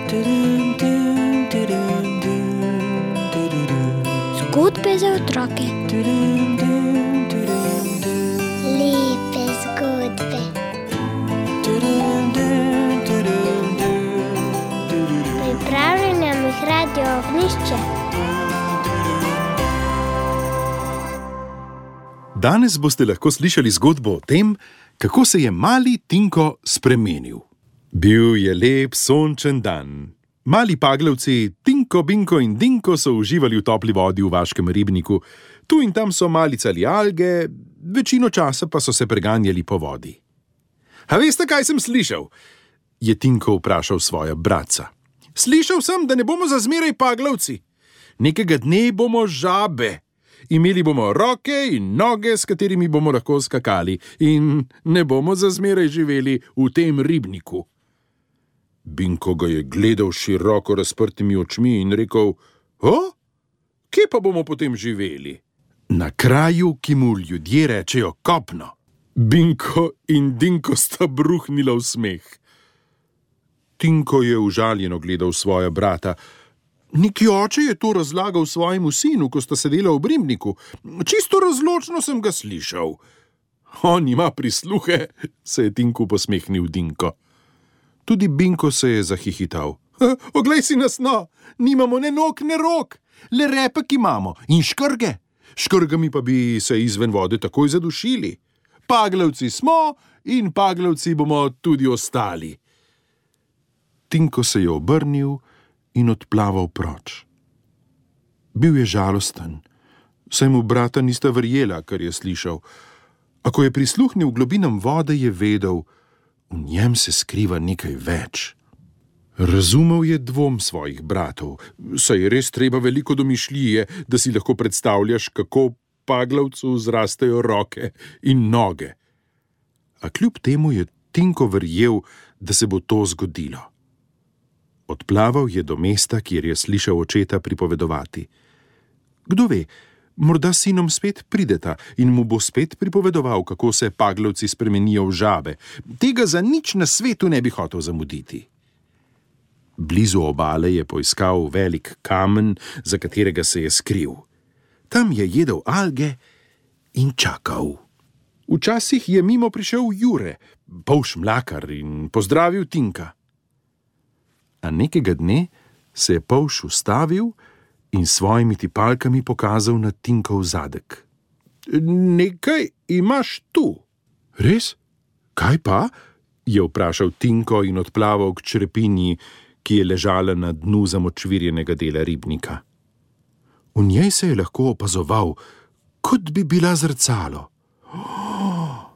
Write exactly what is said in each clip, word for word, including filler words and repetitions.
Zgodbe za otroke. Lepe zgodbe. Pripravlja nam jih Radio Ognjišče. Danes boste lahko slišali zgodbo o tem, kako se je mali Tinko spremenil. Bil je lep sončen dan. Mali paglavci Tinko, Binko in Dinko so uživali v topli vodi v vaškem ribniku. Tu in tam so malicali alge, večino časa pa so se preganjali po vodi. A veste, kaj sem slišal? Je Tinko vprašal svoja bratca. Slišal sem, da ne bomo za zmeraj paglavci. Nekega dne bomo žabe. Imeli bomo roke in noge, s katerimi bomo lahko skakali, in ne bomo za zmeraj živeli v tem ribniku. Binko ga je gledal široko razprtimi očmi in rekel: O, kje pa bomo potem živeli? Na kraju, ki mu ljudje rečejo kopno. Binko in Dinko sta bruhnila v smeh. Tinko je užaljeno gledal svoja brata. Neki oče je to razlagal svojemu sinu, ko sta sedela v ribniku. Čisto razločno sem ga slišal. On ima prisluhe, se je Tinku posmehnil Dinko. Tudi Binko se je zahihital. Oglej si nas, no, nimamo ne nog, ne rok, le repek imamo in škrge. Škrgami pa bi se izven vode takoj zadušili. Paglavci smo in paglavci bomo tudi ostali. Tinko se je obrnil in odplaval proč. Bil je žalosten, saj mu brata nista verjela, kar je slišal. A ko je prisluhnil globinam vode, je vedel, v njem se skriva nekaj več. Razumel je dvom svojih bratov, saj je res treba veliko domišljije, da si lahko predstavljaš, kako paglavcu zrastejo roke in noge. A kljub temu je Tinko verjel, da se bo to zgodilo. Odplaval je do mesta, kjer je slišal očeta pripovedovati. Kdo ve, morda sinom spet prideta in mu bo spet pripovedoval, kako se paglavci spremenijo v žabe. Tega za nič na svetu ne bi hotel zamuditi. Blizu obale je poiskal velik kamen, za katerega se je skril. Tam je jedel alge in čakal. Včasih je mimo prišel Jure, polž mlakar, in pozdravil Tinka. A nekega dne se je polž ustavil in svojimi tipalkami pokazal na Tinkov zadek. Nekaj imaš tu. Res? Kaj pa? Je vprašal Tinko in odplaval k črepinji, ki je ležala na dnu zamočvirjenega dela ribnika. V njej se je lahko opazoval, kot bi bila zrcalo. Oh,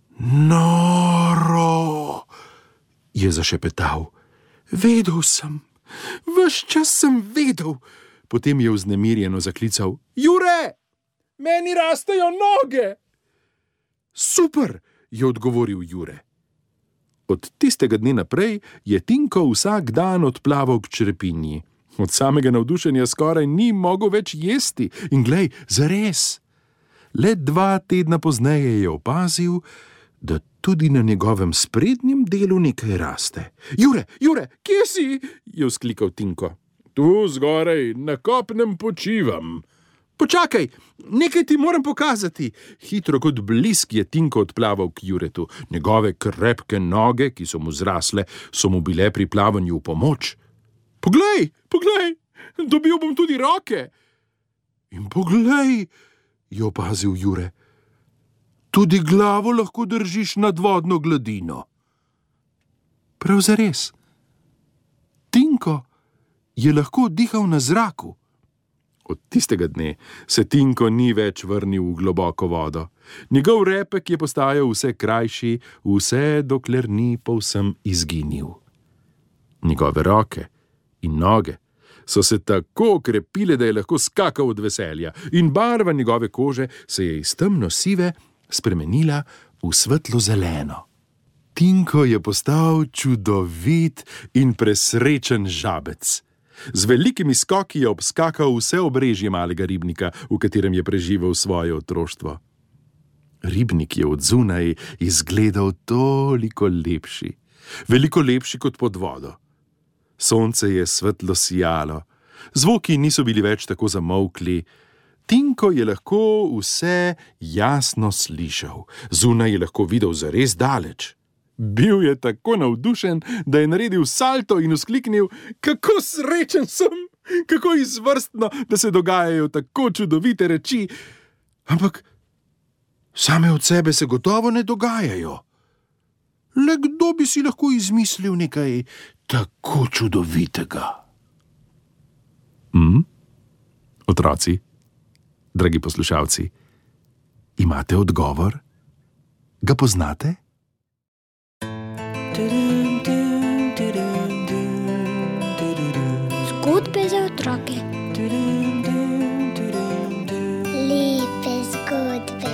noro, je zašepetal. Vedel sem, ves čas sem vedel. Potem je vznemirjeno zaklical: Jure, meni rastejo noge! Super, je odgovoril Jure. Od tistega dne naprej je Tinko vsak dan odplaval k črepinji. Od samega navdušenja skoraj ni mogel več jesti in glej, zares. Le dva tedna pozneje je opazil, da tudi na njegovem sprednjem delu nekaj raste. Jure, Jure, kje si? Je vzklikal Tinko. Tu zgoraj, na kopnem počivam. Počakaj, nekaj ti moram pokazati. Hitro kot blisk je Tinko odplaval k Juretu. Njegove krepke noge, ki so mu zrasle, so mu bile pri plavanju v pomoč. Poglej, poglej, dobil bom tudi roke. In poglej, je opazil Jure. Tudi glavo lahko držiš nad vodno gladino. Prav zares. Tinko je lahko dihal na zraku. Od tistega dne se Tinko ni več vrnil v globoko vodo. Njegov repek je postajal vse krajši, vse dokler ni povsem izginil. Njegove roke in noge so se tako okrepile, da je lahko skakal od veselja, in barva njegove kože se je iz temno sive spremenila v svetlo zeleno. Tinko je postal čudovit in presrečen žabec. Z velikimi skoki je obskakal vse obrežje malega ribnika, v katerem je preživel svoje otroštvo. Ribnik je od zunaj izgledal toliko lepši, veliko lepši kot pod vodo. Sonce je svetlo sijalo, zvoki niso bili več tako zamolkli. Tinko je lahko vse jasno slišal, zunaj je lahko videl zares daleč. Bil je tako navdušen, da je naredil salto in vzkliknil: "Kako srečen sem, kako izvrstno, da se dogajajo tako čudovite reči. Ampak same od sebe se gotovo ne dogajajo. Le kdo bi si lahko izmislil nekaj tako čudovitega?" Hm? Otroci, dragi poslušalci, imate odgovor? Ga poznate? Zgodbe za otroke. Lepe zgodbe.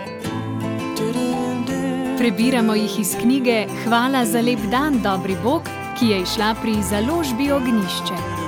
Prebiramo jih iz knjige Hvala za lep dan, dobri Bog, ki je izšla pri založbi Ognjišče.